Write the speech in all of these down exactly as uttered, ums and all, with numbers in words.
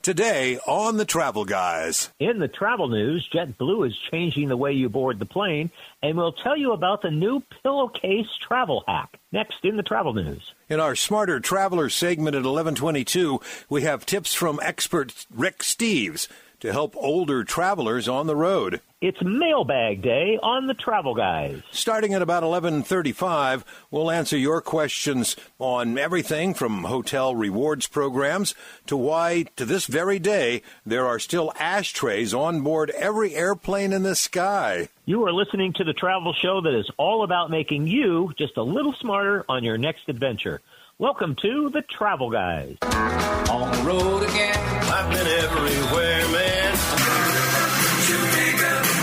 Today on The Travel Guys. In the travel news, JetBlue is changing the way you board the plane, and we'll tell you about the new pillowcase travel hack. Next in the travel news. In our Smarter Traveler segment at eleven twenty-two, we have tips from expert Rick Steves to help older travelers on the road. It's Mailbag Day on The Travel Guys. Starting at about eleven thirty-five, we'll answer your questions on everything from hotel rewards programs to why, to this very day, there are still ashtrays on board every airplane in the sky. You are listening to the travel show that is all about making you just a little smarter on your next adventure. Welcome to The Travel Guys. On the road again. I've been everywhere, man. Jamaica,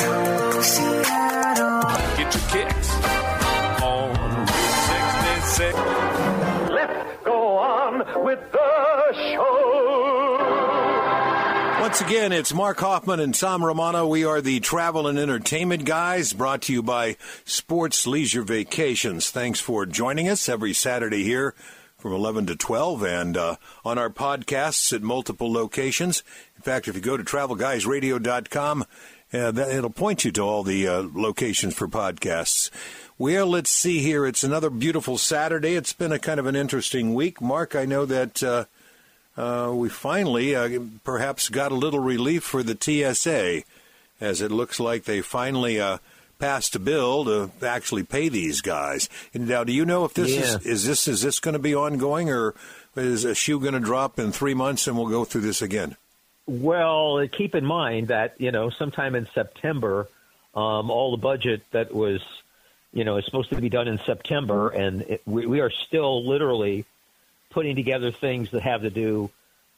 Seattle. Get your kicks on Route sixty-six. Let's go on with the show. Once again, it's Mark Hoffman and Tom Romano. We are the Travel and Entertainment Guys, brought to you by Sports Leisure Vacations. Thanks for joining us every Saturday here from eleven to twelve, and uh, on our podcasts at multiple locations. In fact, if you go to travel guys radio dot com, uh, that, it'll point you to all the uh, locations for podcasts. Well, let's see here. It's another beautiful Saturday. It's been a kind of an interesting week. Mark, I know that uh, uh, we finally uh, perhaps got a little relief for the T S A, as it looks like they finally uh, passed a bill to actually pay these guys. And now, do you know if this yeah. is is this is this going to be ongoing, or is a shoe going to drop in three months and we'll go through this again? Well, keep in mind that, you know, sometime in September, um, all the budget that was, you know, is supposed to be done in September, and it, we, we are still literally putting together things that have to do,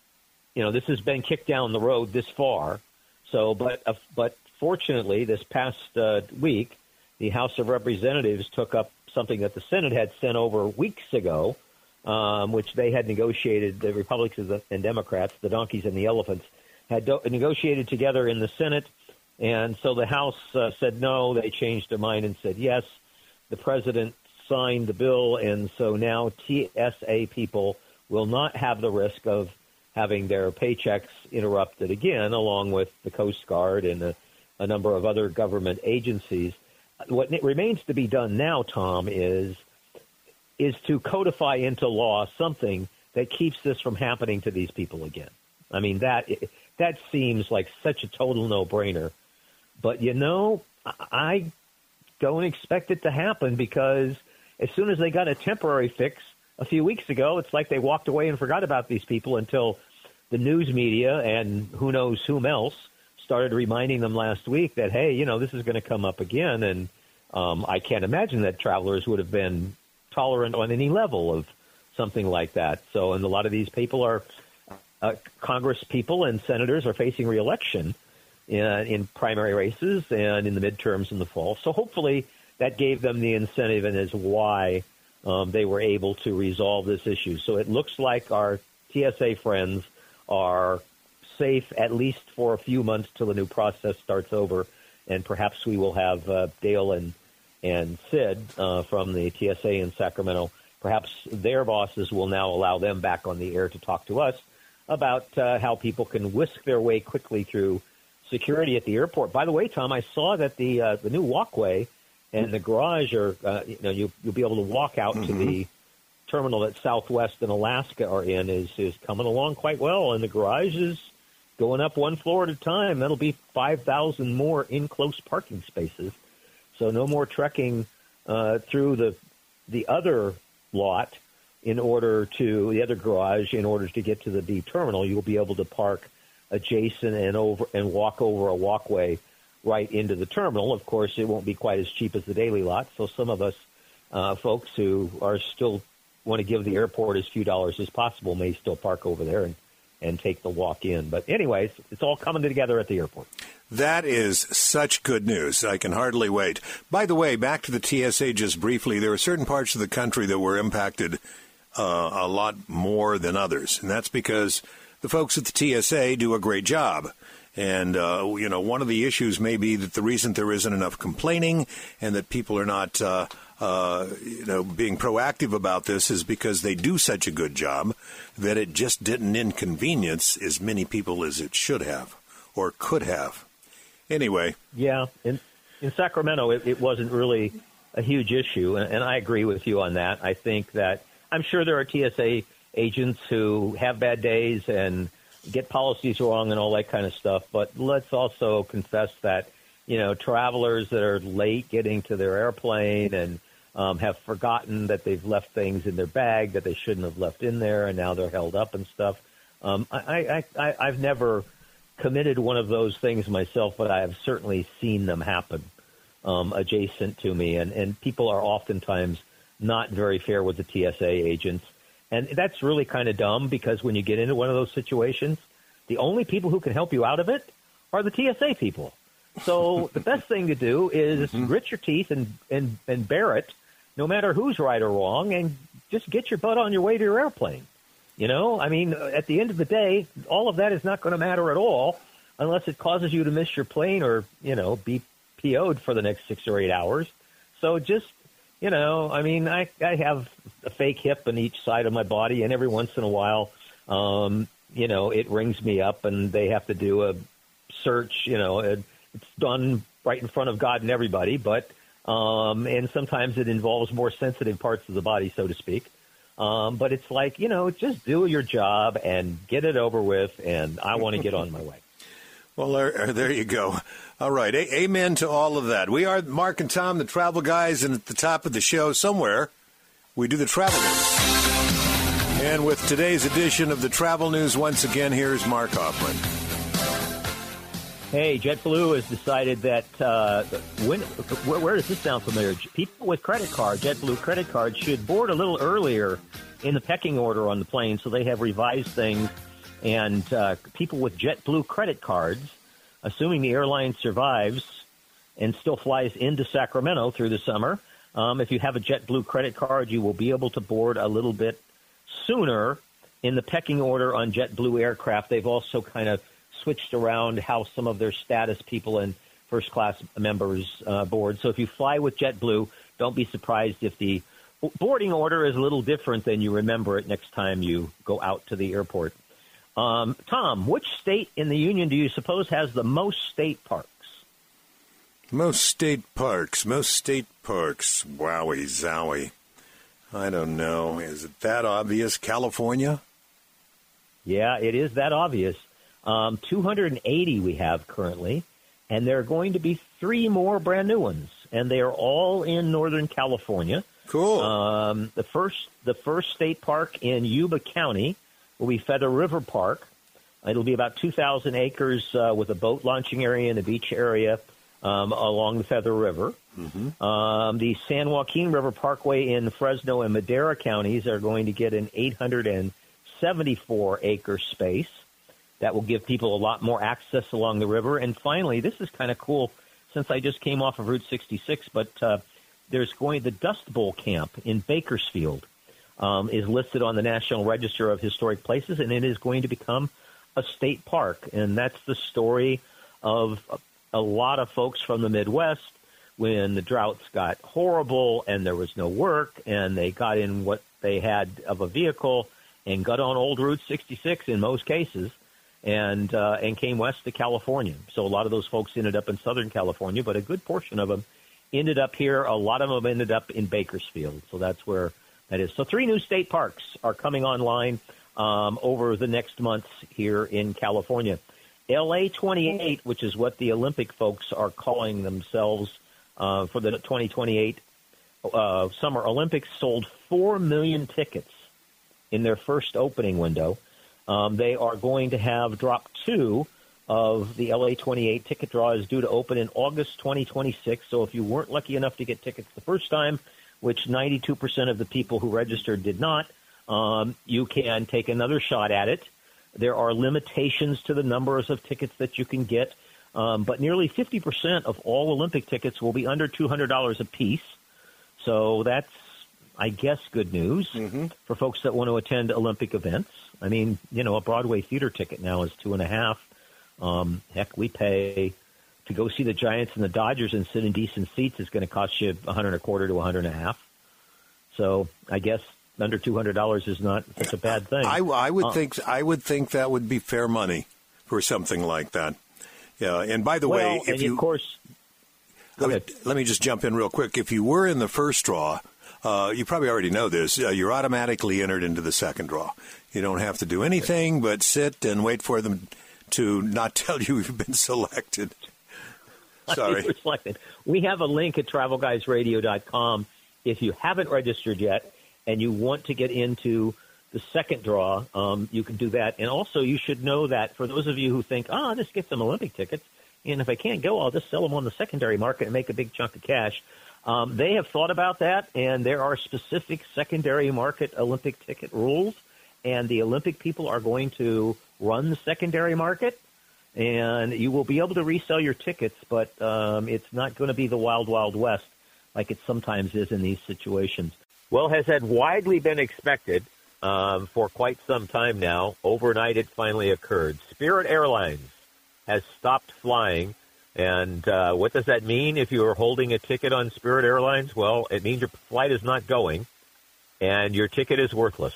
you know, this has been kicked down the road this far. So, but uh, but fortunately, this past uh, week, the House of Representatives took up something that the Senate had sent over weeks ago, um, which they had negotiated, the Republicans and Democrats, the donkeys and the elephants, had do- negotiated together in the Senate. And so the House uh, said no. They changed their mind and said yes. The president signed the bill, and so now T S A people will not have the risk of having their paychecks interrupted again, along with the Coast Guard and a, a number of other government agencies. What remains to be done now, Tom, is is to codify into law something that keeps this from happening to these people again. I mean, that that seems like such a total no-brainer. But, you know, I don't expect it to happen, because as soon as they got a temporary fix a few weeks ago, it's like they walked away and forgot about these people until the news media and who knows whom else started reminding them last week that, hey, you know, this is going to come up again. And um, I can't imagine that travelers would have been tolerant on any level of something like that. So, and a lot of these people are uh, Congress people and senators are facing reelection in, in primary races and in the midterms in the fall. So hopefully that gave them the incentive, and is why um, they were able to resolve this issue. So it looks like our T S A friends are safe, at least for a few months till the new process starts over, and perhaps we will have uh, Dale and and Sid uh, from the T S A in Sacramento. Perhaps their bosses will now allow them back on the air to talk to us about uh, how people can whisk their way quickly through security at the airport. By the way, Tom, I saw that the uh, the new walkway and the garage are, uh, you know, you, you'll be able to walk out mm-hmm. to the terminal that Southwest and Alaska are in is is coming along quite well, and the garage is going up one floor at a time. That'll be five thousand more in-close parking spaces. So no more trekking uh, through the the other lot in order to, the other garage, in order to get to the B terminal. You'll be able to park adjacent and over and walk over a walkway right into the terminal. Of course, it won't be quite as cheap as the daily lot. So some of us uh, folks who are still want to give the airport as few dollars as possible may still park over there and, and take the walk in. But anyways, it's all coming together at the airport. That is such good news. I can hardly wait. By the way, back to the T S A just briefly, there are certain parts of the country that were impacted uh, a lot more than others. And that's because the folks at the T S A do a great job. And, uh, you know, one of the issues may be that the reason there isn't enough complaining and that people are not, uh, uh, you know, being proactive about this is because they do such a good job that it just didn't inconvenience as many people as it should have or could have. Anyway. Yeah. In, in Sacramento, it, it wasn't really a huge issue. And, and I agree with you on that. I think that I'm sure there are T S A agents who have bad days and get policies wrong and all that kind of stuff. But let's also confess that, you know, travelers that are late getting to their airplane and um, have forgotten that they've left things in their bag that they shouldn't have left in there, and now they're held up and stuff. Um, I, I, I, I've never committed one of those things myself, but I have certainly seen them happen um, adjacent to me. And, and people are oftentimes not very fair with the T S A agents. And that's really kind of dumb because when you get into one of those situations, the only people who can help you out of it are the T S A people. So the best thing to do is mm-hmm. grit your teeth and, and, and bear it, no matter who's right or wrong, and just get your butt on your way to your airplane. You know, I mean, at the end of the day, all of that is not going to matter at all unless it causes you to miss your plane or, you know, be P O'd for the next six or eight hours. So just, you know, I mean, I, I have a fake hip on each side of my body, and every once in a while, um, you know, it rings me up and they have to do a search. You know, it, it's done right in front of God and everybody, but um, and sometimes it involves more sensitive parts of the body, so to speak. Um, but it's like, you know, just do your job and get it over with, and I want to get on my way. Well, there, there you go. All right. A- amen to all of that. We are Mark and Tom, the travel guys, and at the top of the show somewhere, we do the travel news. And with today's edition of the Travel News, once again, here's Mark Hoffman. Hey, JetBlue has decided that, uh, when, where, where does this sound familiar? People with credit cards, JetBlue credit cards, should board a little earlier in the pecking order on the plane, so they have revised things. And uh, people with JetBlue credit cards, assuming the airline survives and still flies into Sacramento through the summer, um, if you have a JetBlue credit card, you will be able to board a little bit sooner in the pecking order on JetBlue aircraft. They've also kind of switched around how some of their status people and first-class members uh, board. So if you fly with JetBlue, don't be surprised if the boarding order is a little different than you remember it next time you go out to the airport. Um, Tom, which state in the union do you suppose has the most state parks? Most state parks, most state parks. Wowie zowie. I don't know. Is it that obvious? California? Yeah, it is that obvious. Um, two hundred eighty we have currently, and there are going to be three more brand new ones, and they are all in Northern California. Cool. Um, the first, the first state park in Yuba County will be Feather River Park. It'll be about two thousand acres uh, with a boat launching area and a beach area um, along the Feather River. Mm-hmm. Um, the San Joaquin River Parkway in Fresno and Madera counties are going to get an eight hundred seventy-four acre space. That will give people a lot more access along the river. And finally, this is kind of cool since I just came off of Route sixty-six, but uh, there's going the Dust Bowl Camp in Bakersfield. Um, is listed on the National Register of Historic Places, and it is going to become a state park. And that's the story of a, a lot of folks from the Midwest when the droughts got horrible and there was no work, and they got in what they had of a vehicle and got on old Route sixty-six in most cases and uh, and came west to California. So a lot of those folks ended up in Southern California, but a good portion of them ended up here. A lot of them ended up in Bakersfield. So that's where that is. So three new state parks are coming online um, over the next months here in California. L A twenty-eight, which is what the Olympic folks are calling themselves uh, for the twenty twenty-eight uh, Summer Olympics, sold four million tickets in their first opening window. Um, they are going to have drop two of the L A twenty-eight ticket draw is due to open in August twenty twenty-six. So if you weren't lucky enough to get tickets the first time, which ninety-two percent of the people who registered did not, um, you can take another shot at it. There are limitations to the numbers of tickets that you can get, um, but nearly fifty percent of all Olympic tickets will be under two hundred dollars a piece. So that's I guess, good news Mm-hmm. for folks that want to attend Olympic events. I mean, you know, a Broadway theater ticket now is two and a half. Um, heck, we pay to go see the Giants and the Dodgers and sit in decent seats is going to cost you a hundred and a quarter to a hundred and a half. So I guess under two hundred dollars is not such a bad thing. I, I would Uh, think I would think that would be fair money for something like that. Yeah, and by the well, way, if and you of course, go let me, ahead. let me just jump in real quick. If you were in the first draw, uh, you probably already know this. Uh, you're automatically entered into the second draw. You don't have to do anything but sit and wait for them to not tell you you've been selected. Sorry. We have a link at travel guys radio dot com. If you haven't registered yet and you want to get into the second draw, um, you can do that. And also, you should know that for those of you who think, oh, I'll just get some Olympic tickets, and if I can't go, I'll just sell them on the secondary market and make a big chunk of cash. Um, they have thought about that, and there are specific secondary market Olympic ticket rules, and the Olympic people are going to run the secondary market, and you will be able to resell your tickets, but um, it's not going to be the wild, wild west like it sometimes is in these situations. Well, has had widely been expected um, for quite some time now. Overnight, it finally occurred. Spirit Airlines has stopped flying. And uh, what does that mean if you are holding a ticket on Spirit Airlines? Well, it means your flight is not going, and your ticket is worthless.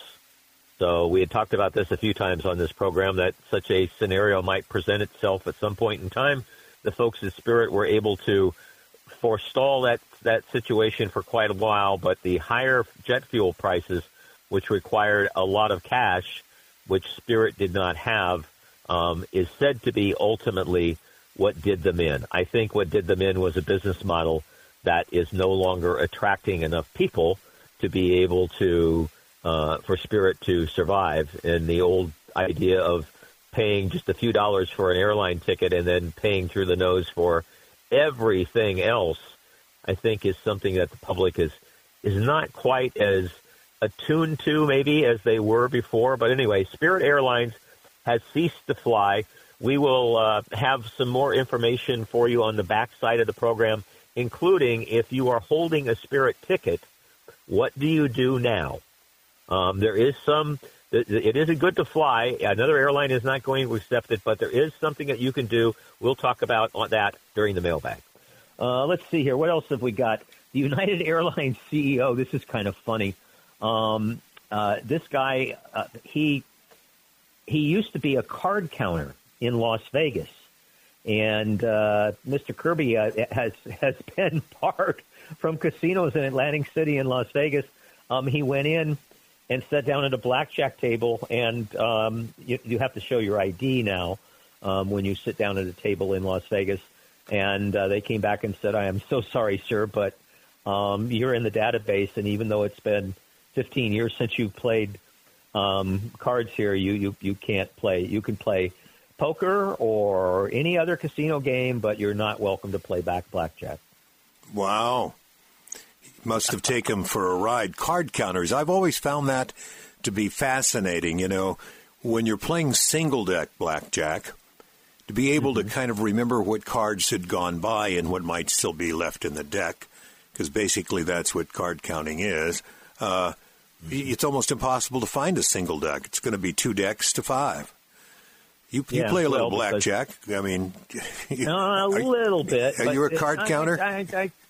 So we had talked about this a few times on this program, that such a scenario might present itself at some point in time. The folks at Spirit were able to forestall that, that situation for quite a while, but the higher jet fuel prices, which required a lot of cash, which Spirit did not have, um, is said to be ultimately what did them in. I think what did them in was a business model that is no longer attracting enough people to be able to, uh, for Spirit to survive. And the old idea of paying just a few dollars for an airline ticket and then paying through the nose for everything else, I think is something that the public is, is not quite as attuned to maybe as they were before. But anyway, Spirit Airlines has ceased to fly. We will uh, have some more information for you on the back side of the program, including if you are holding a Spirit ticket, what do you do now? Um, there is some, it isn't good to fly. Another airline is not going to accept it, but there is something that you can do. We'll talk about on that during the mailbag. Uh, let's see here. What else have we got? The United Airlines C E O, this is kind of funny. Um, uh, this guy, uh, he he used to be a card counter in Las Vegas, and uh, Mister Kirby uh, has has been barred from casinos in Atlantic City and Las Vegas. Um, he went in and sat down at a blackjack table, and um, you, you have to show your I D now um, when you sit down at a table in Las Vegas. And uh, they came back and said, "I am so sorry, sir, but um, you're in the database, and even though it's been fifteen years since you've played um, cards here, you, you you can't play. You can play poker or any other casino game, but you're not welcome to play back blackjack." Wow. Must have taken him for a ride. Card counters, I've always found that to be fascinating. You know, when you're playing single deck blackjack, to be able mm-hmm. to kind of remember what cards had gone by and what might still be left in the deck, because basically that's what card counting is. Uh, mm-hmm. It's almost impossible to find a single deck. It's going to be two decks to five. You, you yeah, play a well, little blackjack. I mean, you, no, a little are, bit. Are you a card I, counter? I, I, I,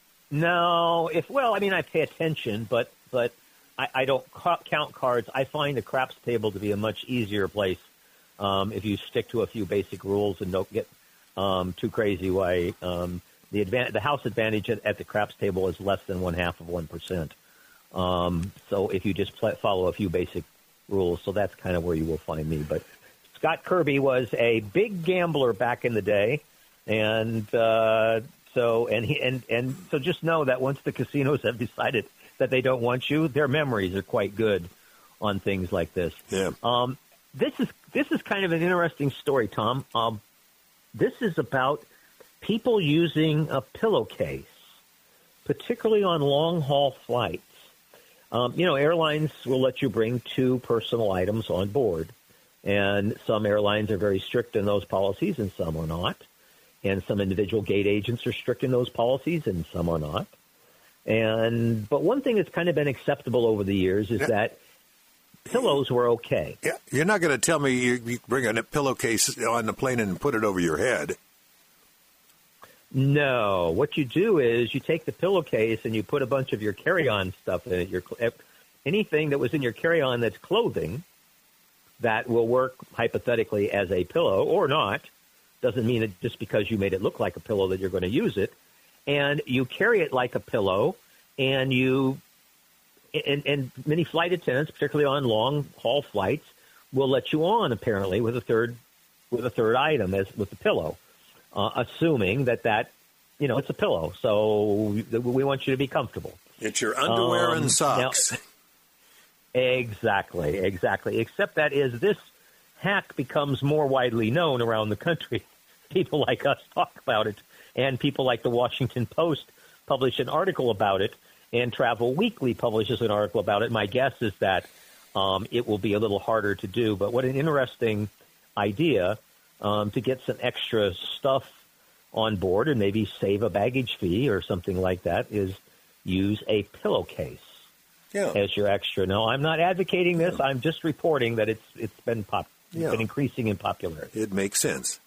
no, if well, I mean, I pay attention, but but I, I don't ca- count cards. I find the craps table to be a much easier place um, if you stick to a few basic rules and don't get um, too crazy. Why um, the advan- the house advantage at, at the craps table is less than one half of one percent. Um, so if you just play, follow a few basic rules, so that's kind of where you will find me. But Scott Kirby was a big gambler back in the day, and uh, so and he and, and so just know that once the casinos have decided that they don't want you, their memories are quite good on things like this. Yeah. Um, this is this is kind of an interesting story, Tom. Um, this is about people using a pillowcase, particularly on long haul flights. Um, you know, airlines will let you bring two personal items on board. And some airlines are very strict in those policies, and some are not. And some individual gate agents are strict in those policies, and some are not. And but one thing that's kind of been acceptable over the years is yeah. that pillows were okay. Yeah, you're not going to tell me you, you bring a pillowcase on the plane and put it over your head. No, what you do is you take the pillowcase and you put a bunch of your carry-on stuff in it. Your anything that was in your carry-on that's clothing that will work hypothetically as a pillow or not. Doesn't mean that just because you made it look like a pillow that you're going to use it. And you carry it like a pillow, and you and, and many flight attendants, particularly on long haul flights, will let you on apparently with a third with a third item as with the pillow, uh, assuming that that you know it's a pillow. So we want you to be comfortable. It's your underwear um, and socks. Now, exactly, exactly. Except that is this hack becomes more widely known around the country. People like us talk about it, and people like the Washington Post publish an article about it, and Travel Weekly publishes an article about it. My guess is that um, it will be a little harder to do, but what an interesting idea um, to get some extra stuff on board and maybe save a baggage fee or something like that is use a pillowcase yeah. as your extra. No, I'm not advocating this. Yeah. I'm just reporting that it's it's been pop. It's yeah. been increasing in popularity. It makes sense.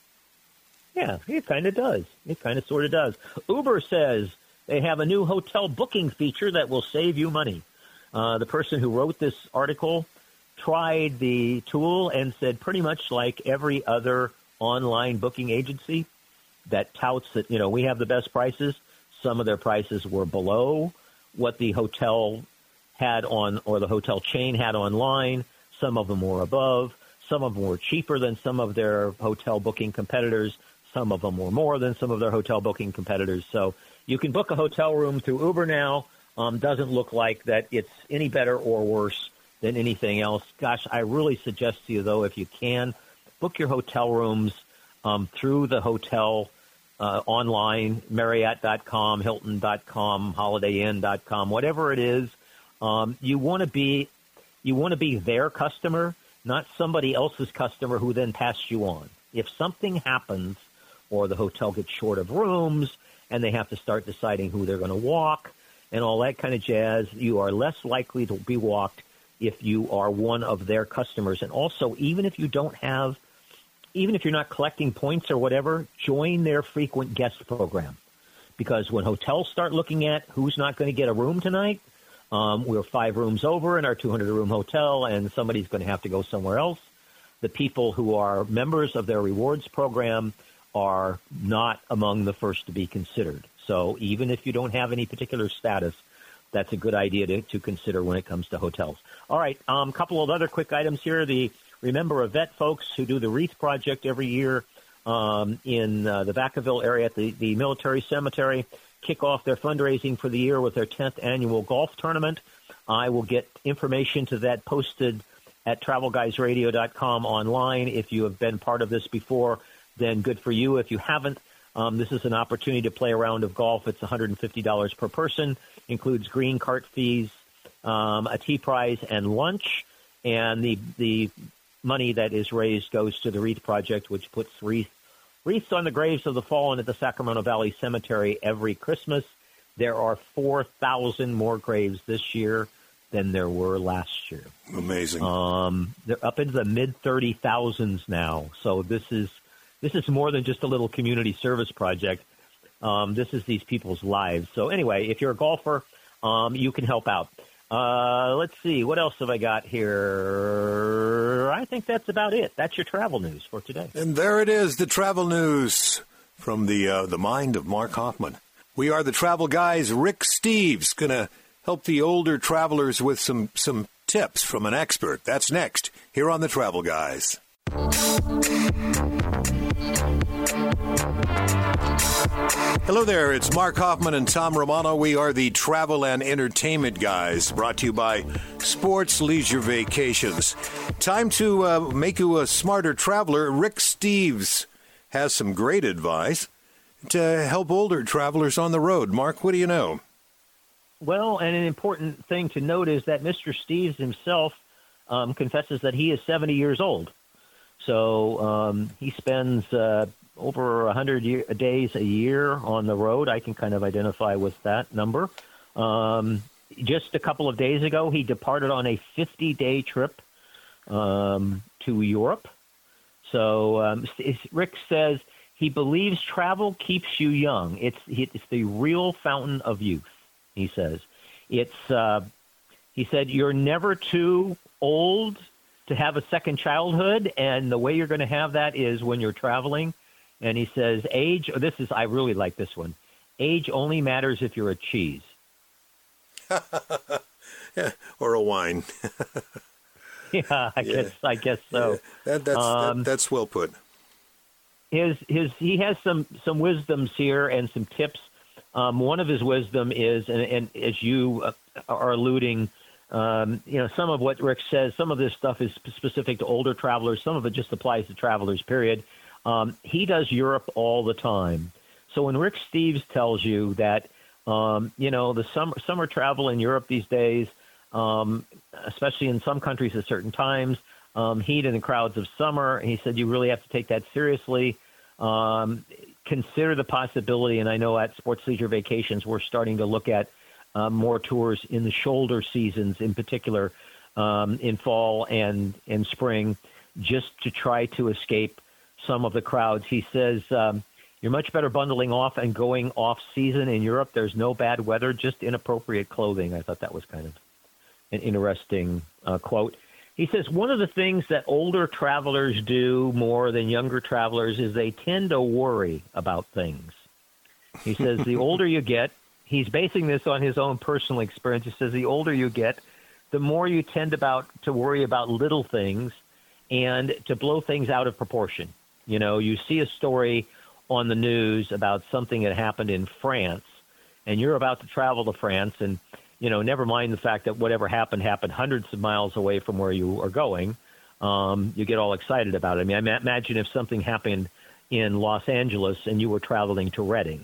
Yeah, it kind of does. It kind of sort of does. Uber says they have a new hotel booking feature that will save you money. Uh, the person who wrote this article tried the tool and said pretty much like every other online booking agency that touts that, you know, we have the best prices. Some of their prices were below what the hotel had on or the hotel chain had online. Some of them were above. Some of them were cheaper than some of their hotel booking competitors. Some of them were more than some of their hotel booking competitors. So you can book a hotel room through Uber now. Um, doesn't look like that it's any better or worse than anything else. Gosh, I really suggest to you, though, if you can, book your hotel rooms um, through the hotel uh, online, Marriott dot com, Hilton dot com, Holiday Inn dot com, whatever it is. Um, you want to be you want to be their customer, not somebody else's customer who then passed you on. If something happens or the hotel gets short of rooms and they have to start deciding who they're going to walk and all that kind of jazz, you are less likely to be walked if you are one of their customers. And also, even if you don't have, even if you're not collecting points or whatever, join their frequent guest program. Because when hotels start looking at who's not going to get a room tonight, um, we're five rooms over in our two hundred room hotel and somebody's going to have to go somewhere else. The people who are members of their rewards program are not among the first to be considered. So even if you don't have any particular status, that's a good idea to, to consider when it comes to hotels. All right, a um, couple of other quick items here. The Remember a Vet folks who do the Wreath Project every year um, in uh, the Vacaville area at the, the military cemetery kick off their fundraising for the year with their tenth annual golf tournament. I will get information to that posted at travel guys radio dot com online. If you have been part of this before, then good for you. If you haven't, um, this is an opportunity to play a round of golf. It's one hundred fifty dollars per person, includes green cart fees, um, a tea prize, and lunch. And the the money that is raised goes to the Wreath Project, which puts wreath, wreaths on the graves of the fallen at the Sacramento Valley Cemetery every Christmas. There are four thousand more graves this year than there were last year. Amazing. Um, they're up into the mid thirty thousands now. So this is this is more than just a little community service project. Um, this is these people's lives. So anyway, if you're a golfer, um, you can help out. Uh, let's see. What else have I got here? I think that's about it. That's your travel news for today. And there it is, the travel news from the uh, the mind of Mark Hoffman. We are the Travel Guys. Rick Steves going to help the older travelers with some, some tips from an expert. That's next here on the Travel Guys. Hello there, it's Mark Hoffman and Tom Romano. We are the Travel and Entertainment Guys, brought to you by Sports Leisure Vacations. Time to uh, make you a smarter traveler. Rick Steves has some great advice to help older travelers on the road. Mark, what do you know? Well, and an important thing to note is that Mister Steves himself um, confesses that he is seventy years old. So um, he spends uh, over one hundred year, days a year on the road. I can kind of identify with that number. Um, just a couple of days ago, he departed on a fifty-day trip um, to Europe. So um, Rick says he believes travel keeps you young. It's it's the real fountain of youth, he says. It's uh, he said you're never too old to have a second childhood, and the way you're going to have that is when you're traveling. And he says age, this is, I really like this one, age only matters if you're a cheese. Yeah, or a wine. yeah, I yeah. guess I guess so. Yeah. That, that's um, that, that's well put. His his he has some some wisdoms here and some tips. Um, one of his wisdom is, and, and as you uh, are alluding, um, you know, some of what Rick says, some of this stuff is specific to older travelers. Some of it just applies to travelers. Period. Um, he does Europe all the time. So when Rick Steves tells you that, um, you know, the summer summer travel in Europe these days, um, especially in some countries at certain times, um, heat in the crowds of summer, he said you really have to take that seriously. Um, consider the possibility, and I know at Sports Leisure Vacations we're starting to look at uh, more tours in the shoulder seasons, in particular um, in fall and in spring, just to try to escape some of the crowds. He says um, you're much better bundling off and going off season in Europe. There's no bad weather, just inappropriate clothing. I thought that was kind of an interesting uh, quote. He says one of the things that older travelers do more than younger travelers is they tend to worry about things. He says the older you get, he's basing this on his own personal experience. He says the older you get, the more you tend about to worry about little things and to blow things out of proportion. You know, you see a story on the news about something that happened in France, and you're about to travel to France, and you know, never mind the fact that whatever happened happened hundreds of miles away from where you are going. Um, you get all excited about it. I mean, I imagine if something happened in Los Angeles and you were traveling to Reading,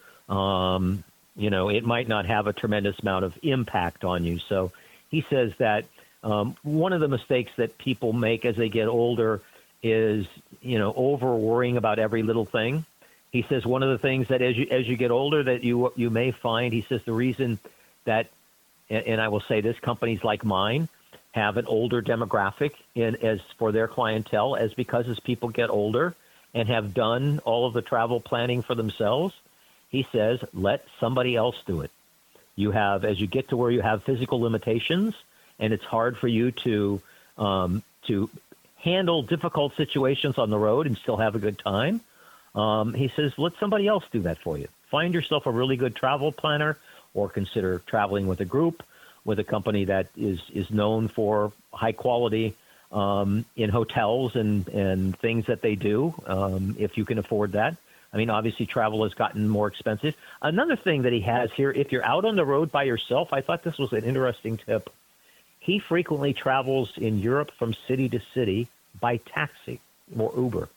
um, you know, it might not have a tremendous amount of impact on you. So he says that um, one of the mistakes that people make as they get older is, you know, over worrying about every little thing. He says one of the things that as you as you get older that you you may find, he says the reason that, and I will say this, companies like mine have an older demographic in as for their clientele, as because as people get older and have done all of the travel planning for themselves, he says, let somebody else do it. You have, as you get to where you have physical limitations and it's hard for you to um, to handle difficult situations on the road and still have a good time, um, he says, let somebody else do that for you. Find yourself a really good travel planner, or consider traveling with a group, with a company that is, is known for high quality um, in hotels and, and things that they do, um, if you can afford that. I mean, obviously, travel has gotten more expensive. Another thing that he has here, if you're out on the road by yourself, I thought this was an interesting tip. He frequently travels in Europe from city to city by taxi or Uber.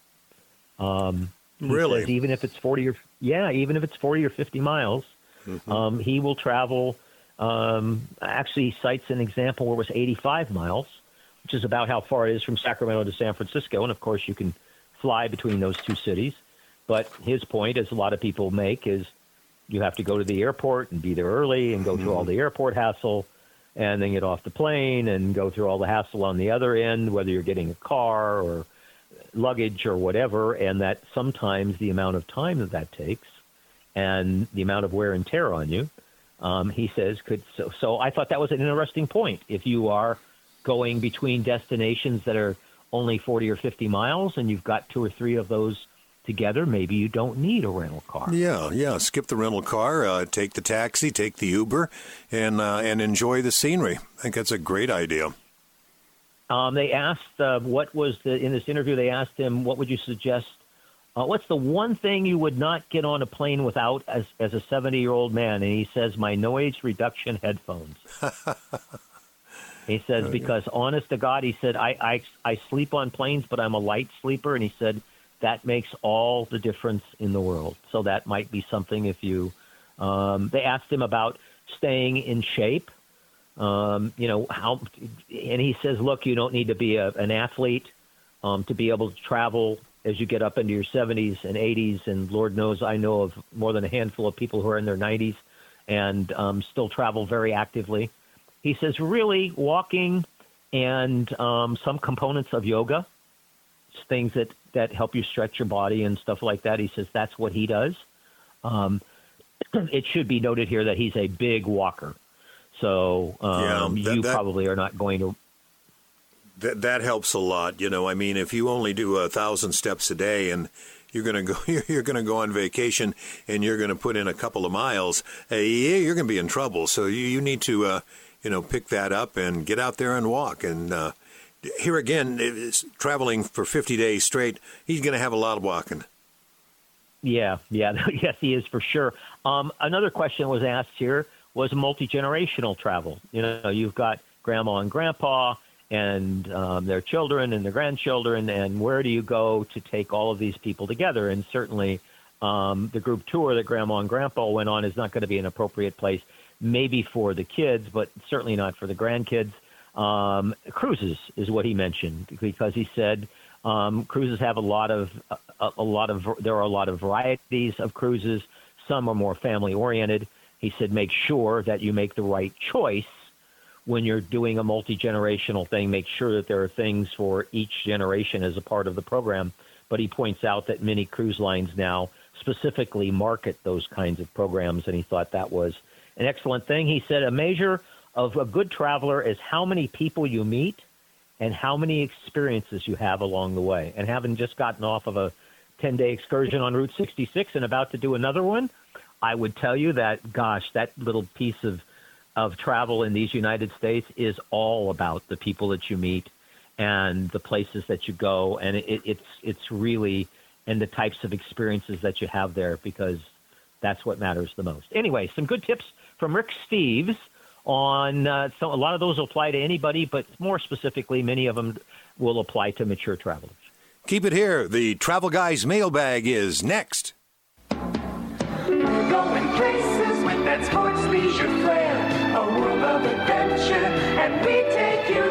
Um, really? Says even if it's forty or yeah, even if it's forty or fifty miles. Mm-hmm. Um, he will travel, um, actually he cites an example where it was eighty-five miles, which is about how far it is from Sacramento to San Francisco. And, of course, you can fly between those two cities. But his point, as a lot of people make, is you have to go to the airport and be there early and go mm-hmm. through all the airport hassle and then get off the plane and go through all the hassle on the other end, whether you're getting a car or luggage or whatever, and that sometimes the amount of time that that takes and the amount of wear and tear on you, um, he says, could so, so I thought that was an interesting point. If you are going between destinations that are only forty or fifty miles and you've got two or three of those together, maybe you don't need a rental car. Yeah, yeah. Skip the rental car, uh, take the taxi, take the Uber, and uh, and enjoy the scenery. I think that's a great idea. Um, they asked, uh, what was the, in this interview, they asked him, what would you suggest? Uh, what's the one thing you would not get on a plane without as, as a seventy-year-old man? And he says, my noise reduction headphones. He says, because honest to God, he said, I, I, I sleep on planes, but I'm a light sleeper. And he said, that makes all the difference in the world. So that might be something if you, um, they asked him about staying in shape. Um, you know, how, and he says, look, you don't need to be a, an athlete um, to be able to travel as you get up into your seventies and eighties. And Lord knows I know of more than a handful of people who are in their nineties and um, still travel very actively. He says really walking and um, some components of yoga, things that, that help you stretch your body and stuff like that. He says that's what he does. Um, it should be noted here that he's a big walker. So um, yeah, that, you that, probably are not going to. That, that helps a lot. You know, I mean, if you only do a thousand steps a day and you're going to go, you're going to go on vacation and you're going to put in a couple of miles, uh, yeah, you're going to be in trouble. So you, you need to, uh, you know, pick that up and get out there and walk. And uh, here again, it's traveling for fifty days straight, he's going to have a lot of walking. Yeah, yeah, yes, he is for sure. Um, another question was asked here was multi-generational travel. You know, you've got grandma and grandpa and um, their children and their grandchildren, and where do you go to take all of these people together? And certainly um, the group tour that grandma and grandpa went on is not going to be an appropriate place, maybe for the kids, but certainly not for the grandkids. Um, cruises is what he mentioned, because he said um, cruises have a lot of, a, a lot of, there are a lot of varieties of cruises. Some are more family oriented. He said, make sure that you make the right choice when you're doing a multi-generational thing. Make sure that there are things for each generation as a part of the program. But he points out that many cruise lines now specifically market those kinds of programs, and he thought that was an excellent thing. He said a measure of a good traveler is how many people you meet and how many experiences you have along the way. And having just gotten off of a ten-day excursion on Route sixty-six and about to do another one, I would tell you that, gosh, that little piece of, of travel in these United States is all about the people that you meet and the places that you go. And it, it's it's really, and the types of experiences that you have there, because that's what matters the most. Anyway, some good tips from Rick Steves on, uh, so a lot of those will apply to anybody, but more specifically, many of them will apply to mature travelers. Keep it here. The Travel Guys mailbag is next. We're going places with that sports leisure flair, a world of adventure, and we take you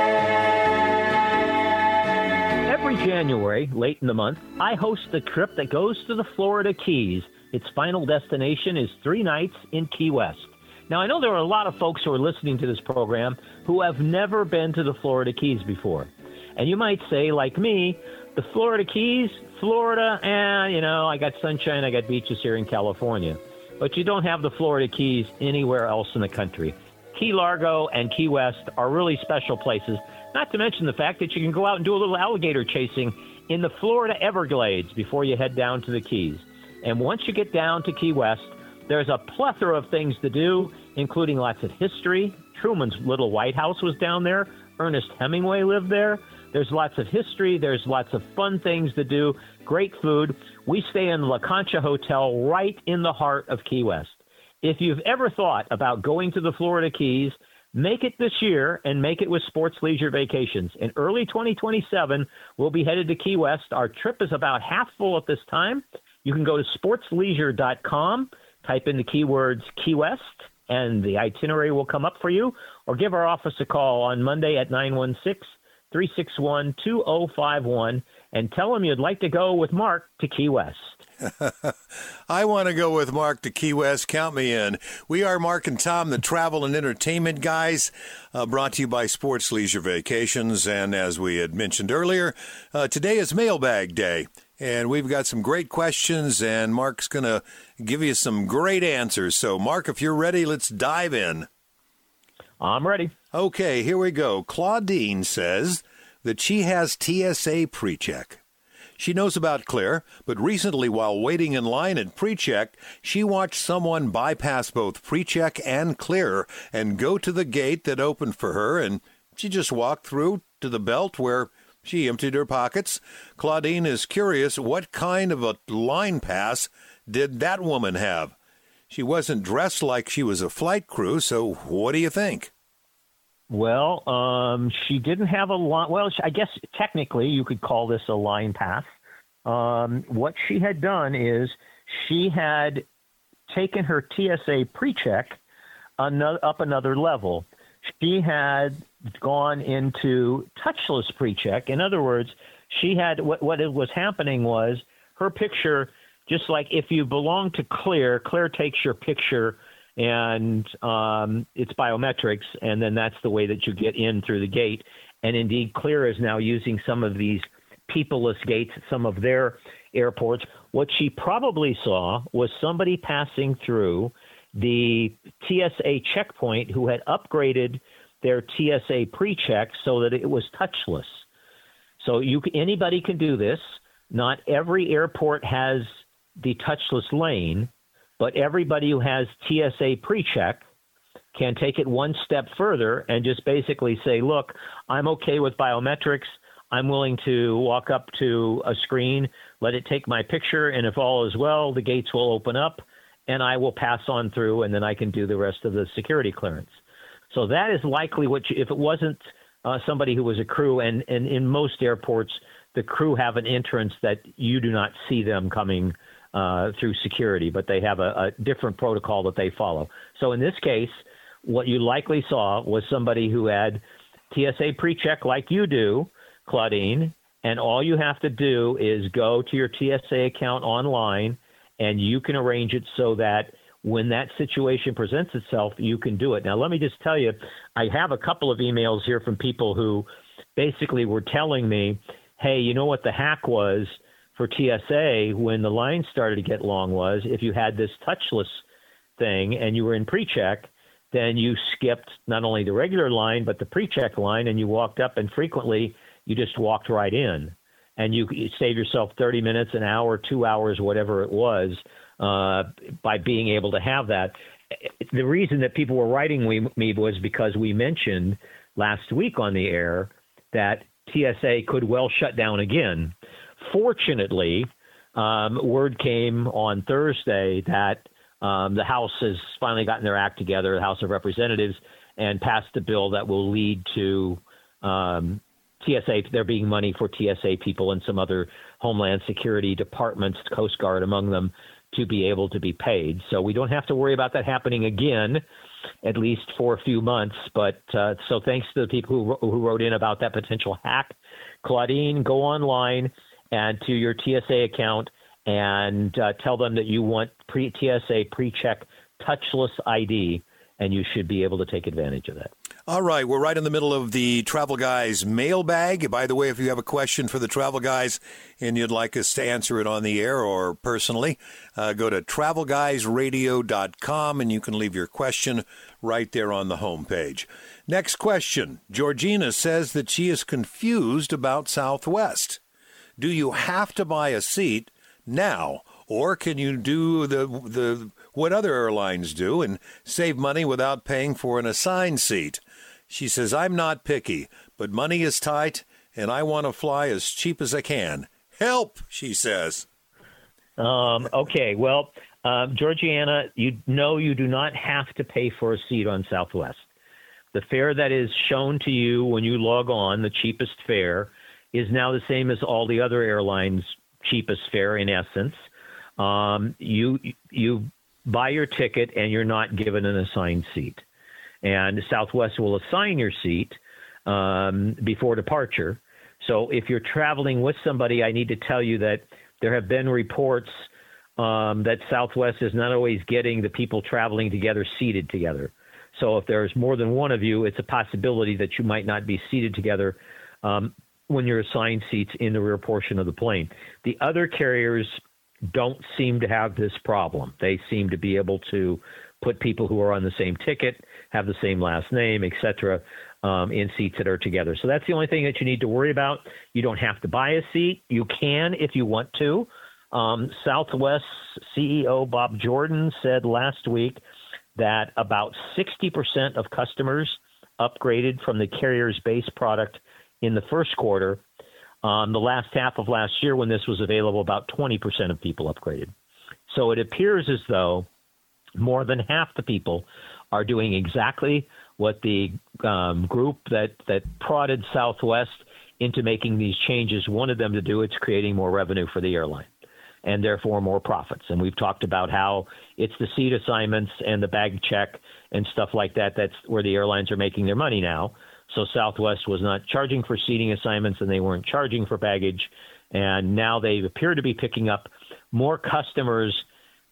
there. Every January, late in the month, I host a trip that goes to the Florida Keys. Its final destination is three nights in Key West. Now, I know there are a lot of folks who are listening to this program who have never been to the Florida Keys before. And you might say, like me, the Florida Keys, Florida, and, you know, I got sunshine, I got beaches here in California. But you don't have the Florida Keys anywhere else in the country. Key Largo and Key West are really special places, not to mention the fact that you can go out and do a little alligator chasing in the Florida Everglades before you head down to the Keys. And once you get down to Key West, there's a plethora of things to do, including lots of history. Truman's little White House was down there. Ernest Hemingway lived there. There's lots of history. There's lots of fun things to do. Great food. We stay in La Concha Hotel right in the heart of Key West. If you've ever thought about going to the Florida Keys, make it this year and make it with Sports Leisure Vacations. In early twenty twenty-seven, we'll be headed to Key West. Our trip is about half full at this time. You can go to sports leisure dot com, type in the keywords Key West, and the itinerary will come up for you. Or give our office a call on Monday at nine one six, three six one, two zero five one and tell them you'd like to go with Mark to Key West. I want to go with Mark to Key West. Count me in. We are Mark and Tom, the travel and entertainment guys, uh, brought to you by Sports Leisure Vacations. And as we had mentioned earlier, uh, today is Mailbag Day. And we've got some great questions, and Mark's going to give you some great answers. So, Mark, if you're ready, let's dive in. I'm ready. Okay, here we go. Claudine says that she has T S A PreCheck. She knows about Clear, but recently while waiting in line at PreCheck, she watched someone bypass both PreCheck and Clear and go to the gate that opened for her, and she just walked through to the belt where she emptied her pockets. Claudine is curious, what kind of a line pass did that woman have? She wasn't dressed like she was a flight crew, so what do you think? Well, um, she didn't have a line. Well, I guess technically you could call this a line pass. Um, what she had done is she had taken her T S A PreCheck another, up another level. She had gone into touchless PreCheck. In other words, she had what, what was happening was her picture, just like if you belong to Clear, Clear takes your picture and um, it's biometrics, and then that's the way that you get in through the gate. And indeed, Clear is now using some of these peopleless gates at some of their airports. What she probably saw was somebody passing through the T S A checkpoint who had upgraded their T S A pre-check so that it was touchless. So you anybody can do this. Not every airport has the touchless lane, but everybody who has T S A pre-check can take it one step further and just basically say, look, I'm okay with biometrics. I'm willing to walk up to a screen, let it take my picture, and if all is well, the gates will open up, and I will pass on through, and then I can do the rest of the security clearance. So that is likely what you, if it wasn't uh, somebody who was a crew, and, and in most airports, the crew have an entrance that you do not see them coming uh, through security, but they have a, a different protocol that they follow. So in this case, what you likely saw was somebody who had T S A pre-check like you do, Claudine, and all you have to do is go to your T S A account online, and you can arrange it so that when that situation presents itself, you can do it. Now, let me just tell you, I have a couple of emails here from people who basically were telling me, hey, you know what the hack was for T S A when the line started to get long was if you had this touchless thing and you were in pre-check, then you skipped not only the regular line, but the pre-check line, and you walked up, and frequently you just walked right in. And you, you save yourself thirty minutes, an hour, two hours, whatever it was, uh, by being able to have that. The reason that people were writing me was because we mentioned last week on the air that T S A could well shut down again. Fortunately, um, word came on Thursday that um, the House has finally gotten their act together, the House of Representatives, and passed a bill that will lead to um, T S A, there being money for T S A people and some other Homeland Security departments, Coast Guard among them, to be able to be paid. So we don't have to worry about that happening again, at least for a few months. But uh, so thanks to the people who, who wrote in about that potential hack. Claudine, go online and to your T S A account and uh, tell them that you want pre T S A pre-check touchless I D, and you should be able to take advantage of that. All right, we're right in the middle of the Travel Guys mailbag. By the way, if you have a question for the Travel Guys and you'd like us to answer it on the air or personally, uh, go to travel guys radio dot com and you can leave your question right there on the homepage. Next question. Georgina says that she is confused about Southwest. Do you have to buy a seat now, or can you do the the what other airlines do and save money without paying for an assigned seat? She says, I'm not picky, but money is tight, and I want to fly as cheap as I can. Help, she says. Um, okay, well, uh, Georgiana, you know you do not have to pay for a seat on Southwest. The fare that is shown to you when you log on, the cheapest fare, is now the same as all the other airlines' cheapest fare in essence. Um, you you buy your ticket and you're not given an assigned seat. And Southwest will assign your seat um, before departure. So if you're traveling with somebody, I need to tell you that there have been reports um, that Southwest is not always getting the people traveling together seated together. So if there's more than one of you, it's a possibility that you might not be seated together um, when you're assigned seats in the rear portion of the plane. The other carriers don't seem to have this problem. They seem to be able to put people who are on the same ticket, have the same last name, et cetera, um, in seats that are together. So that's the only thing that you need to worry about. You don't have to buy a seat. You can if you want to. Um, Southwest C E O Bob Jordan said last week that about sixty percent of customers upgraded from the carrier's base product in the first quarter. Um, the last half of last year when this was available, about twenty percent of people upgraded. So it appears as though more than half the people are doing exactly what the um, group that, that prodded Southwest into making these changes wanted them to do. It's creating more revenue for the airline and therefore more profits. And we've talked about how it's the seat assignments and the bag check and stuff like that. That's where the airlines are making their money now. So Southwest was not charging for seating assignments and they weren't charging for baggage. And now they appear to be picking up more customers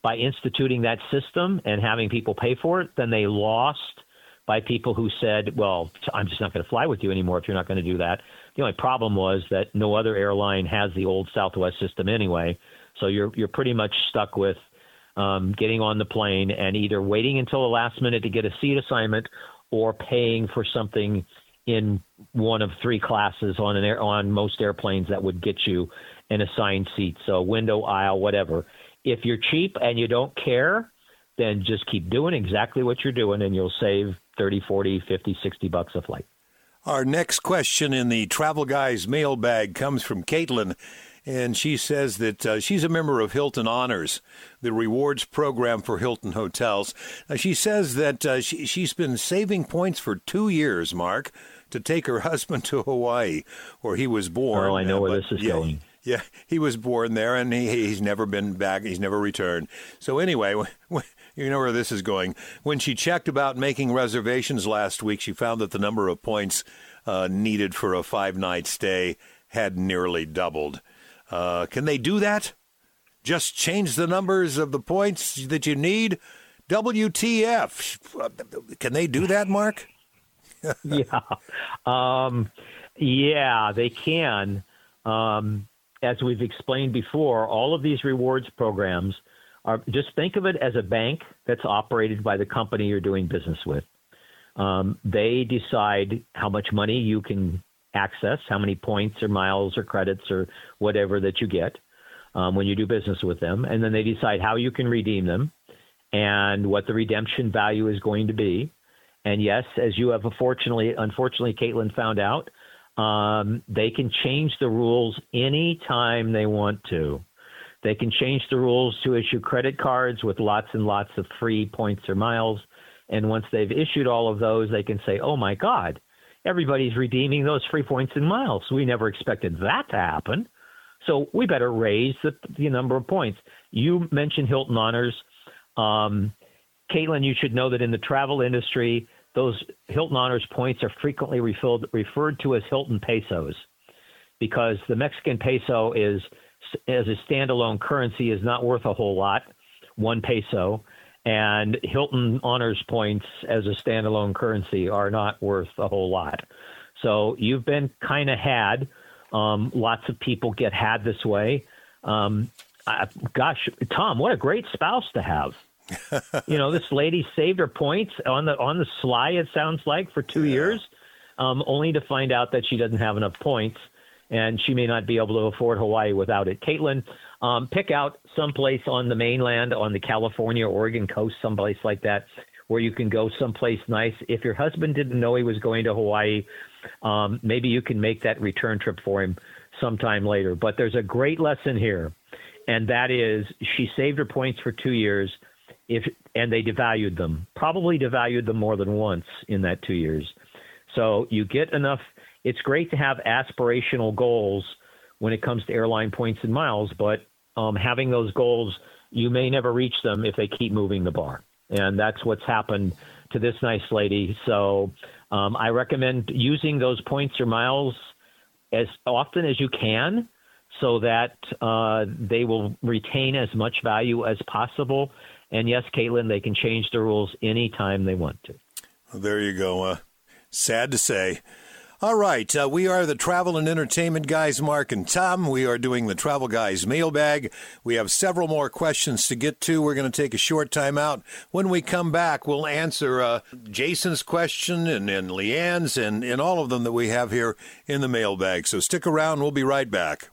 by instituting that system and having people pay for it than they lost by people who said, well, I'm just not going to fly with you anymore if you're not going to do that. The only problem was that no other airline has the old Southwest system anyway. So you're you're pretty much stuck with um, getting on the plane and either waiting until the last minute to get a seat assignment or paying for something in one of three classes on an air, on most airplanes that would get you an assigned seat. So window, aisle, whatever. If you're cheap and you don't care, then just keep doing exactly what you're doing and you'll save thirty, forty, fifty, sixty bucks a flight. Our next question in the Travel Guys mailbag comes from Caitlin, and she says that uh, she's a member of Hilton Honors, the rewards program for Hilton hotels. Uh, she says that uh, she, she's been saving points for two years, Mark, to take her husband to Hawaii, where he was born. Oh, I know uh, where but, this is yeah, going. Yeah, he was born there, and he, he's never been back. He's never returned. So anyway, you know where this is going. When she checked about making reservations last week, she found that the number of points uh, needed for a five-night stay had nearly doubled. Uh, can they do that? Just change the numbers of the points that you need? W T F. Can they do that, Mark? yeah. Um, yeah, they can. Um, as we've explained before, all of these rewards programs are, just think of it as a bank that's operated by the company you're doing business with. Um, they decide how much money you can access, how many points or miles or credits or whatever that you get um, when you do business with them. And then they decide how you can redeem them and what the redemption value is going to be. And yes, as you have unfortunately, unfortunately, Caitlin found out, um, they can change the rules any time they want to. They can change the rules to issue credit cards with lots and lots of free points or miles. And once they've issued all of those, they can say, oh, my God, everybody's redeeming those free points and miles. We never expected that to happen. So we better raise the, the number of points. You mentioned Hilton Honors. Um, Caitlin, you should know that in the travel industry, those Hilton Honors points are frequently refilled, referred to as Hilton pesos, because the Mexican peso is, as a standalone currency, is not worth a whole lot, one peso, and Hilton Honors points as a standalone currency are not worth a whole lot. So you've been kind of had. Um, lots of people get had this way. Um, I, gosh, Tom, what a great spouse to have. You know, this lady saved her points on the on the sly, it sounds like, for two yeah. years, um, only to find out that she doesn't have enough points, and she may not be able to afford Hawaii without it. Caitlin, um, pick out someplace on the mainland, on the California, Oregon coast, someplace like that, where you can go someplace nice. If your husband didn't know he was going to Hawaii, um, maybe you can make that return trip for him sometime later. But there's a great lesson here, and that is she saved her points for two years. If and they devalued them, probably devalued them more than once in that two years. So you get enough. It's great to have aspirational goals when it comes to airline points and miles, but um, having those goals, you may never reach them if they keep moving the bar. And that's what's happened to this nice lady. So um, I recommend using those points or miles as often as you can, so that uh, they will retain as much value as possible. And yes, Caitlin, they can change the rules anytime they want to. Well, there you go. Uh, sad to say. All right. Uh, we are the Travel and Entertainment Guys, Mark and Tom. We are doing the Travel Guys mailbag. We have several more questions to get to. We're going to take a short time out. When we come back, we'll answer uh, Jason's question and, and Leanne's and, and all of them that we have here in the mailbag. So stick around. We'll be right back.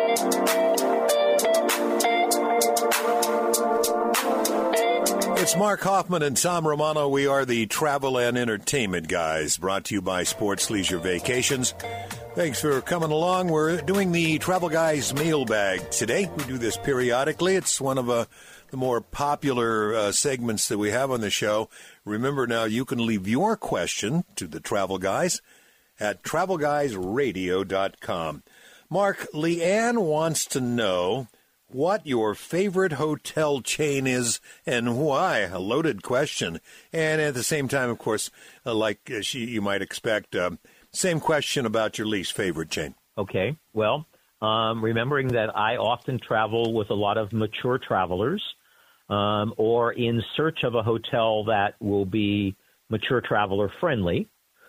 It's Mark Hoffman and Tom Romano. We are the Travel and Entertainment Guys, brought to you by Sports Leisure Vacations. Thanks for coming along. We're doing the Travel Guys mailbag today. We do this periodically. It's one of uh, the more popular uh, segments that we have on the show. Remember now, you can leave your question to the Travel Guys at travel guys radio dot com. Mark, Leanne wants to know what your favorite hotel chain is and why. A loaded question. And at the same time, of course, uh, like uh, she, you might expect, uh, same question about your least favorite chain. Okay. Well, um, remembering that I often travel with a lot of mature travelers, um, or in search of a hotel that will be mature traveler friendly,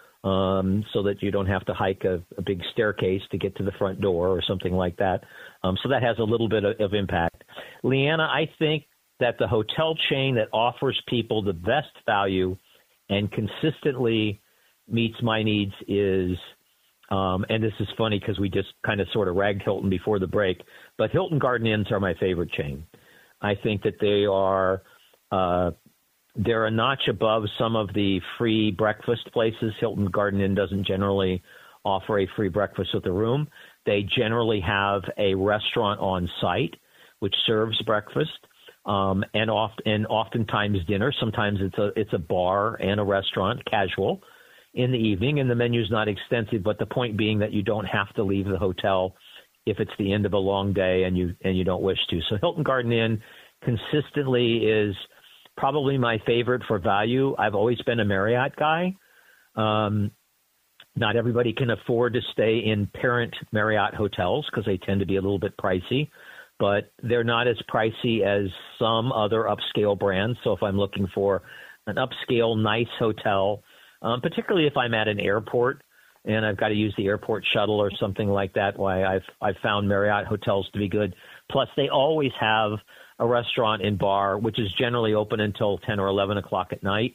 um, so that you don't have to hike a, a big staircase to get to the front door or something like that. Um, so that has a little bit of, of impact. Leanna, I think that the hotel chain that offers people the best value and consistently meets my needs is, um, and this is funny because we just kind of sort of ragged Hilton before the break, but Hilton Garden Inns are my favorite chain. I think that they are uh, they're a notch above some of the free breakfast places. Hilton Garden Inn doesn't generally offer a free breakfast with the room. They generally have a restaurant on site which serves breakfast, um, and oft and oftentimes dinner. Sometimes it's a it's a bar and a restaurant, casual, in the evening, and the menu's not extensive. But the point being that you don't have to leave the hotel if it's the end of a long day and you and you don't wish to. So Hilton Garden Inn consistently is probably my favorite for value. I've always been a Marriott guy. Um, not everybody can afford to stay in parent Marriott hotels because they tend to be a little bit pricey, but they're not as pricey as some other upscale brands. So if I'm looking for an upscale, nice hotel, um, particularly if I'm at an airport and I've got to use the airport shuttle or something like that, why I've I've found Marriott hotels to be good. Plus, they always have a restaurant and bar, which is generally open until ten or eleven o'clock at night.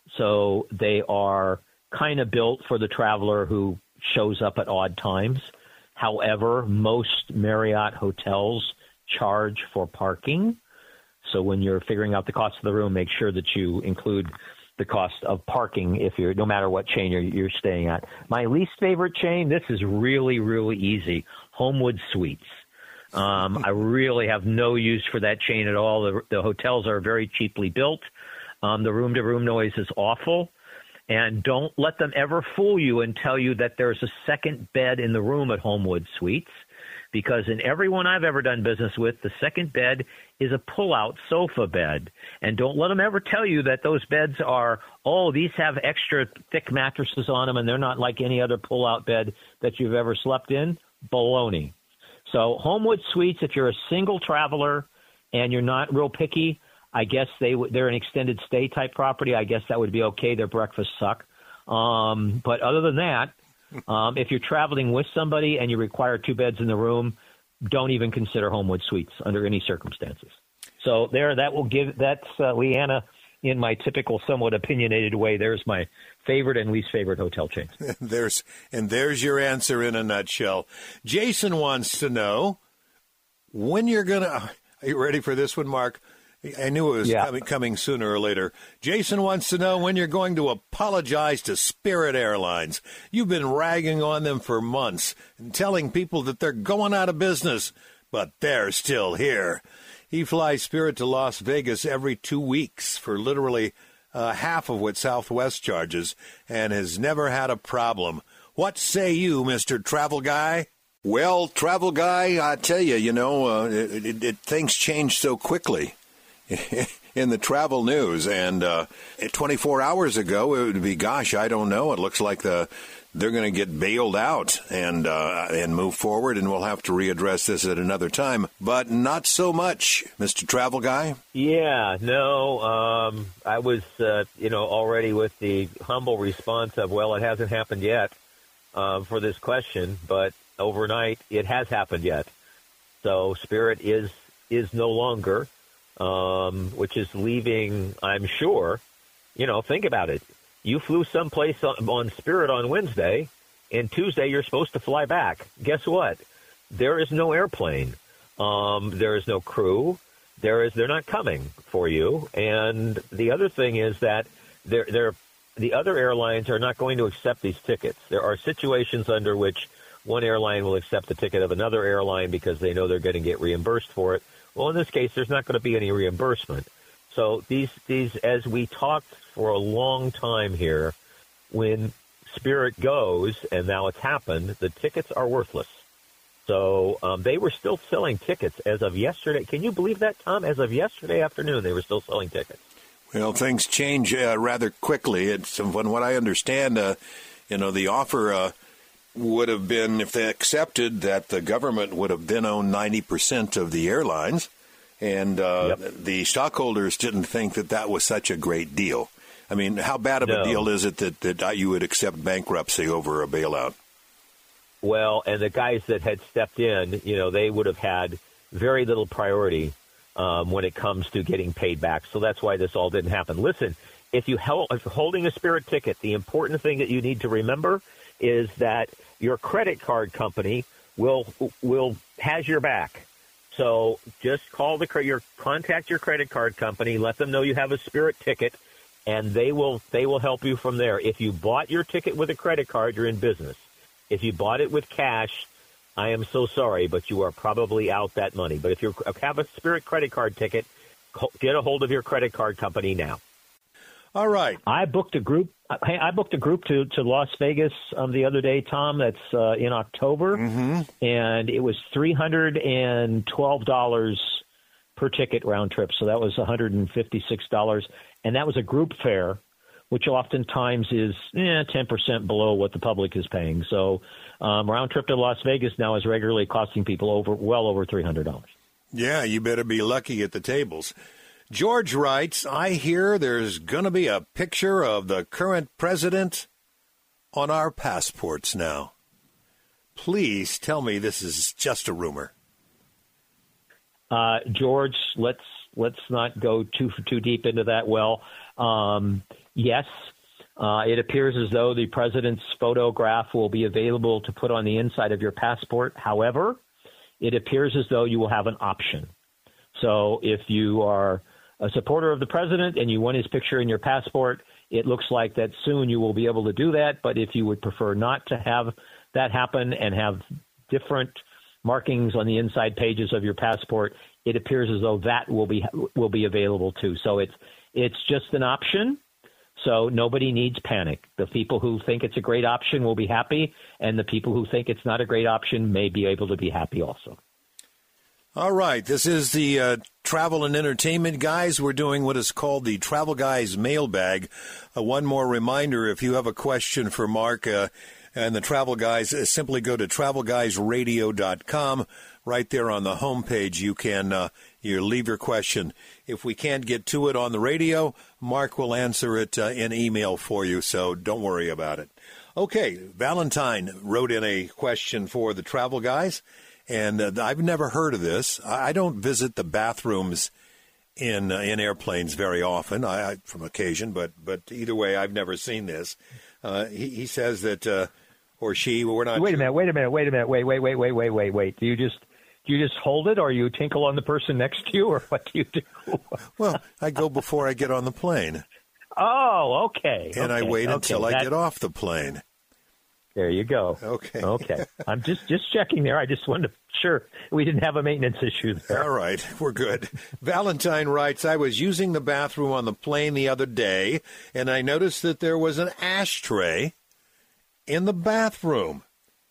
So they are kind of built for the traveler who shows up at odd times. However, most Marriott hotels charge for parking. So when you're figuring out the cost of the room, make sure that you include the cost of parking if you're, no matter what chain you're, you're staying at. My least favorite chain, this is really, really easy, Homewood Suites. Um, I really have no use for that chain at all. The, the hotels are very cheaply built. Um, the room-to-room noise is awful. And don't let them ever fool you and tell you that there's a second bed in the room at Homewood Suites, because in everyone I've ever done business with, the second bed is a pull-out sofa bed. And don't let them ever tell you that those beds are, oh, these have extra thick mattresses on them and they're not like any other pull-out bed that you've ever slept in. Baloney. So Homewood Suites, if you're a single traveler and you're not real picky, I guess they they're an extended stay type property. I guess that would be okay. Their breakfasts suck. Um, but other than that, um, if you're traveling with somebody and you require two beds in the room, don't even consider Homewood Suites under any circumstances. So there, that will give, that's uh, Leanna, in my typical somewhat opinionated way. There's my favorite and least favorite hotel chains. there's and there's your answer in a nutshell. Jason wants to know when you're going to, are you ready for this one, Mark? I knew it was yeah. coming, coming sooner or later. Jason wants to know when you're going to apologize to Spirit Airlines. You've been ragging on them for months and telling people that they're going out of business, but they're still here. He flies Spirit to Las Vegas every two weeks for literally uh, half of what Southwest charges and has never had a problem. What say you, Mister Travel Guy? Well, Travel Guy, I tell you, you know, uh, it, it, it, things change so quickly in the travel news. And uh, twenty-four hours ago, it would be, gosh, I don't know. It looks like the they're going to get bailed out and uh, and move forward, and we'll have to readdress this at another time. But not so much, Mister Travel Guy. Yeah, no, um, I was, uh, you know, already with the humble response of, well, it hasn't happened yet uh, for this question, but overnight it has happened yet. So Spirit is is no longer. Um, which is leaving, I'm sure, you know, think about it. You flew someplace on, on Spirit on Wednesday, and Tuesday you're supposed to fly back. Guess what? There is no airplane. Um, there is no crew. There is, they're not coming for you. And the other thing is that they're, they're, the other airlines are not going to accept these tickets. There are situations under which one airline will accept the ticket of another airline because they know they're going to get reimbursed for it. Well, in this case, there's not going to be any reimbursement. So these, these, as we talked for a long time here, when Spirit goes, and now it's happened, the tickets are worthless. So um, they were still selling tickets as of yesterday. Can you believe that, Tom? As of yesterday afternoon, they were still selling tickets. Well, things change uh, rather quickly. It's from what I understand, uh, you know, the offer uh, would have been, if they accepted, that the government would have then owned ninety percent of the airlines, and uh, Yep. the stockholders didn't think that that was such a great deal. I mean, how bad of No. a deal is it that, that you would accept bankruptcy over a bailout? Well, and the guys that had stepped in, you know, they would have had very little priority um, when it comes to getting paid back. So that's why this all didn't happen. Listen, if, you held, if you're holding a Spirit ticket, the important thing that you need to remember is that your credit card company will will has your back. So just call the your contact your credit card company, let them know you have a Spirit ticket, and they will they will help you from there. If you bought your ticket with a credit card, you're in business. If you bought it with cash, I am so sorry, but you are probably out that money. But if you have a Spirit credit card ticket, get a hold of your credit card company now. All right. I booked a group. I I booked a group to, to Las Vegas um, the other day, Tom. That's uh, in October, Mm-hmm. and it was three hundred and twelve dollars per ticket round trip. So that was one hundred and fifty six dollars, and that was a group fare, which oftentimes is eh, ten percent below what the public is paying. So um, round trip to Las Vegas now is regularly costing people over well over three hundred dollars. Yeah, you better be lucky at the tables. George writes, I hear there's going to be a picture of the current president on our passports now. Please tell me this is just a rumor. Uh, George, let's let's not go too too deep into that well. Um, yes, uh, it appears as though the president's photograph will be available to put on the inside of your passport. However, it appears as though you will have an option. So if you are a supporter of the president and you want his picture in your passport, it looks like that soon you will be able to do that. But if you would prefer not to have that happen and have different markings on the inside pages of your passport, it appears as though that will be will be available too. So it's it's just an option. So nobody needs panic. The people who think it's a great option will be happy, and the people who think it's not a great option may be able to be happy also. All right. This is the uh, Travel and Entertainment Guys. We're doing what is called the Travel Guys Mailbag. Uh, one more reminder, if you have a question for Mark uh, and the Travel Guys, uh, simply go to travel guys radio dot com. Right there on the homepage, you can uh, you leave your question. If we can't get to it on the radio, Mark will answer it uh, in email for you, so don't worry about it. Okay, Valentine wrote in a question for the Travel Guys. And uh, I've never heard of this. I don't visit the bathrooms in uh, in airplanes very often, I, I from occasion, but but either way, I've never seen this. Uh, he, he says that, uh, or she, well, we're not. Wait a sure. minute, wait a minute, wait a minute, wait, wait, wait, wait, wait, wait, wait. Do you just do you just hold it, or you tinkle on the person next to you, or what do you do? Well, I go before I get on the plane, Oh, okay. and okay, I wait okay. until I That- get off the plane. There you go. Okay. Okay. I'm just just checking there. I just wanted to sure we didn't have a maintenance issue there. All right, we're good. Valentine writes, I was using the bathroom on the plane the other day, and I noticed that there was an ashtray in the bathroom.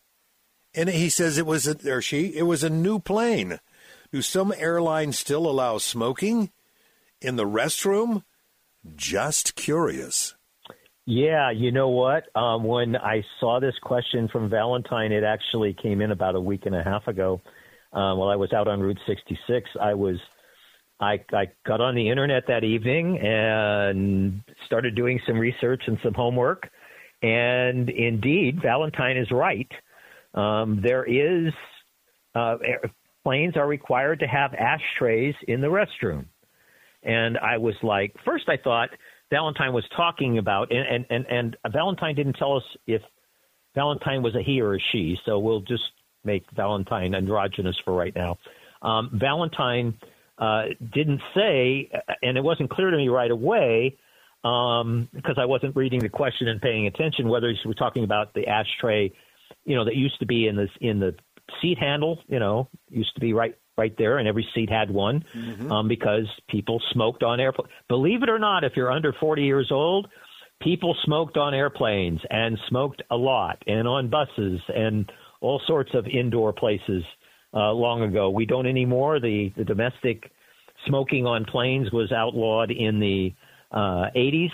And he says it was, a, or she, it was a new plane. Do some airlines still allow smoking in the restroom? Just curious. Yeah, you know what? Um, when I saw this question from Valentine, it actually came in about a week and a half ago. Uh, while I was out on Route sixty-six, I was, I, I got on the internet that evening and started doing some research and some homework. And indeed, Valentine is right. Um, there is, uh, planes are required to have ashtrays in the restroom. And I was like, first I thought Valentine was talking about, and, and, and, and Valentine didn't tell us if Valentine was a he or a she, so we'll just make Valentine androgynous for right now. Um, Valentine uh, didn't say, and it wasn't clear to me right away, um, because I wasn't reading the question and paying attention, whether he was talking about the ashtray, you know, that used to be in this in the seat handle, you know, used to be right right there, and every seat had one, mm-hmm. um, because people smoked on airplanes. Believe it or not, if you're under forty years old, people smoked on airplanes and smoked a lot, and on buses and all sorts of indoor places uh, long ago. We don't anymore. The, the domestic smoking on planes was outlawed in the uh, eighties,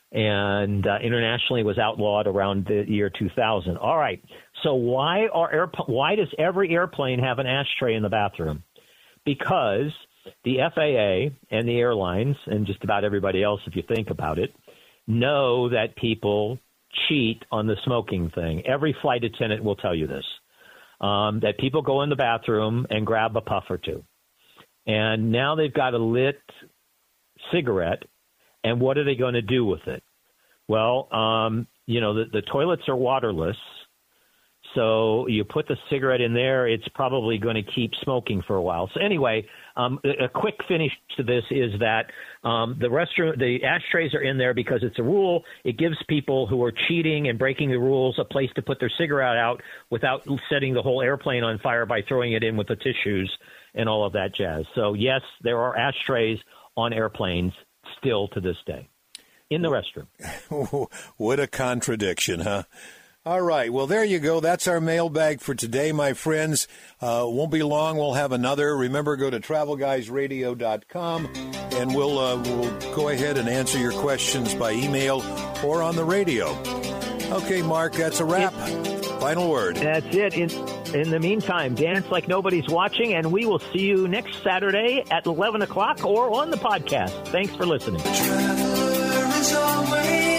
and uh, internationally was outlawed around the year two thousand. All right. So why are air, why does every airplane have an ashtray in the bathroom? Because the F A A and the airlines, and just about everybody else, if you think about it, know that people cheat on the smoking thing. Every flight attendant will tell you this, um, that people go in the bathroom and grab a puff or two. And now they've got a lit cigarette, and what are they going to do with it? Well, um, you know, the, the toilets are waterless, so you put the cigarette in there, it's probably going to keep smoking for a while. So anyway, um, a, a quick finish to this is that um, the restroom, the ashtrays are in there because it's a rule. It gives people who are cheating and breaking the rules a place to put their cigarette out without setting the whole airplane on fire by throwing it in with the tissues and all of that jazz. So, yes, there are ashtrays on airplanes still to this day in the restroom. What a contradiction, huh? All right. Well, there you go. That's our mailbag for today, my friends. Uh, won't be long. We'll have another. Remember, go to travel guys radio dot com, and we'll, uh, we'll go ahead and answer your questions by email or on the radio. Okay, Mark, that's a wrap. It, Final word. That's it. In, in the meantime, dance like nobody's watching, and we will see you next Saturday at eleven o'clock or on the podcast. Thanks for listening. Traveler is always